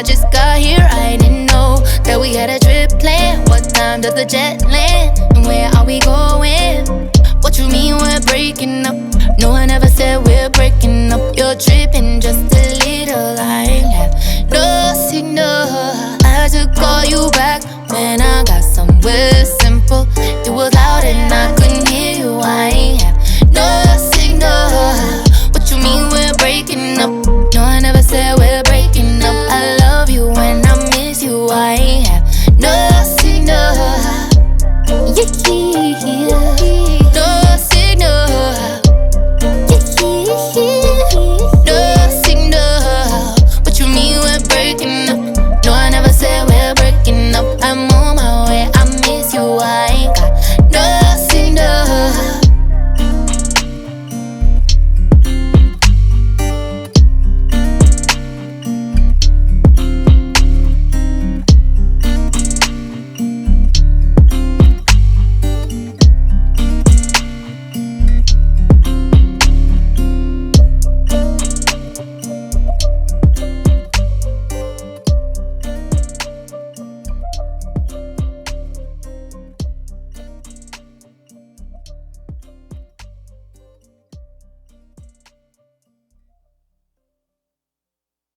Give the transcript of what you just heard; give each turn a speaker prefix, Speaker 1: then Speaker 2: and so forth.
Speaker 1: just got here, I didn't know that we had a trip planned. What time does the jet land? And where are we going? What you mean we're breaking up? No one ever said we're breaking up. You're tripping, just